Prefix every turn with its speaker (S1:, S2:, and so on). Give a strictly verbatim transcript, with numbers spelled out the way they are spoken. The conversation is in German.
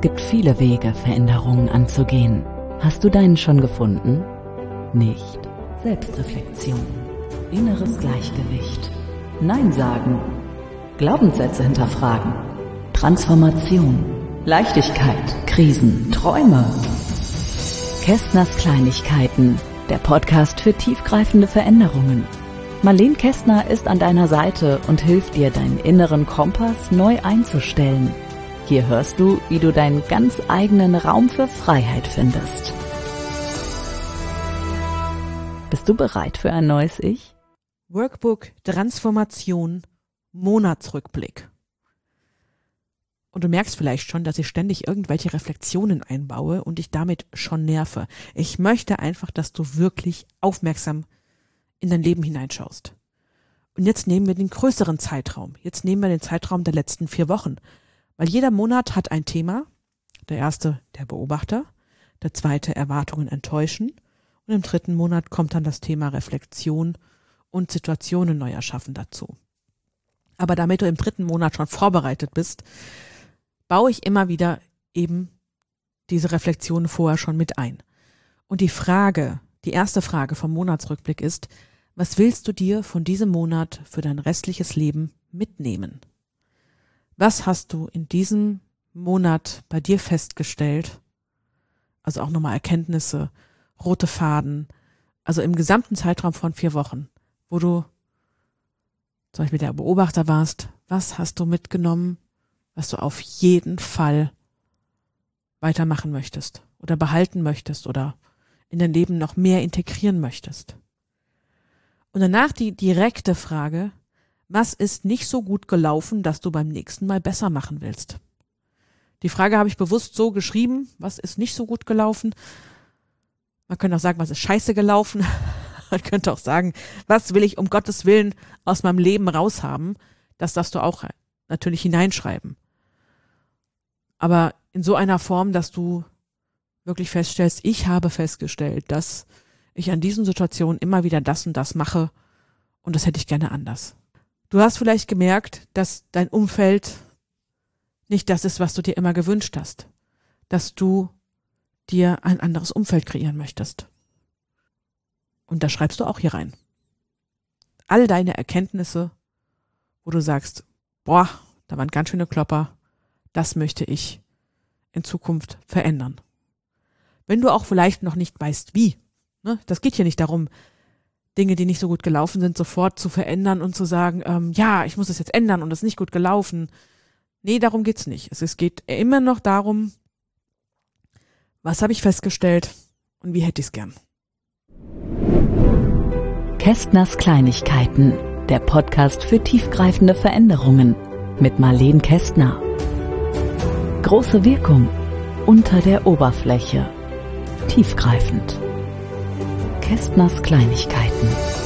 S1: Es gibt viele Wege, Veränderungen anzugehen. Hast du deinen schon gefunden? Nicht. Selbstreflexion, inneres Gleichgewicht, Nein sagen, Glaubenssätze hinterfragen, Transformation, Leichtigkeit, Krisen, Träume. Kästners Kleinigkeiten, der Podcast für tiefgreifende Veränderungen. Marlene Kästner ist an deiner Seite und hilft dir, deinen inneren Kompass neu einzustellen. Hier hörst du, wie du deinen ganz eigenen Raum für Freiheit findest. Bist du bereit für ein neues Ich?
S2: Workbook Transformation Monatsrückblick. Und du merkst vielleicht schon, dass ich ständig irgendwelche Reflexionen einbaue und dich damit schon nerve. Ich möchte einfach, dass du wirklich aufmerksam in dein Leben hineinschaust. Und jetzt nehmen wir den größeren Zeitraum. Jetzt nehmen wir den Zeitraum der letzten vier Wochen. Weil jeder Monat hat ein Thema. Der erste, der Beobachter. Der zweite, Erwartungen enttäuschen. Und im dritten Monat kommt dann das Thema Reflexion und Situationen neu erschaffen dazu. Aber damit du im dritten Monat schon vorbereitet bist, baue ich immer wieder eben diese Reflexionen vorher schon mit ein. Und die Frage, die erste Frage vom Monatsrückblick ist, was willst du dir von diesem Monat für dein restliches Leben mitnehmen? Was hast du in diesem Monat bei dir festgestellt? Also auch nochmal Erkenntnisse, rote Faden, also im gesamten Zeitraum von vier Wochen, wo du zum Beispiel der Beobachter warst, was hast du mitgenommen, was du auf jeden Fall weitermachen möchtest oder behalten möchtest oder in dein Leben noch mehr integrieren möchtest? Und danach die direkte Frage, was ist nicht so gut gelaufen, dass du beim nächsten Mal besser machen willst? Die Frage habe ich bewusst so geschrieben, was ist nicht so gut gelaufen? Man könnte auch sagen, was ist scheiße gelaufen? Man könnte auch sagen, was will ich um Gottes Willen aus meinem Leben raushaben? Das darfst du auch natürlich hineinschreiben. Aber in so einer Form, dass du wirklich feststellst, ich habe festgestellt, dass ich an diesen Situationen immer wieder das und das mache und das hätte ich gerne anders. Du hast vielleicht gemerkt, dass dein Umfeld nicht das ist, was du dir immer gewünscht hast, dass du dir ein anderes Umfeld kreieren möchtest. Und das schreibst du auch hier rein. All deine Erkenntnisse, wo du sagst, boah, da waren ganz schöne Klopper, das möchte ich in Zukunft verändern. Wenn du auch vielleicht noch nicht weißt, wie, ne, das geht hier nicht darum, Dinge, die nicht so gut gelaufen sind, sofort zu verändern und zu sagen, ähm, ja, ich muss es jetzt ändern und es ist nicht gut gelaufen. Nee, darum geht's nicht. Es, es geht immer noch darum, was habe ich festgestellt und wie hätte ich es gern.
S1: Kästners Kleinigkeiten, der Podcast für tiefgreifende Veränderungen mit Marlene Kästner. Große Wirkung unter der Oberfläche. Tiefgreifend. Kästners Kleinigkeiten.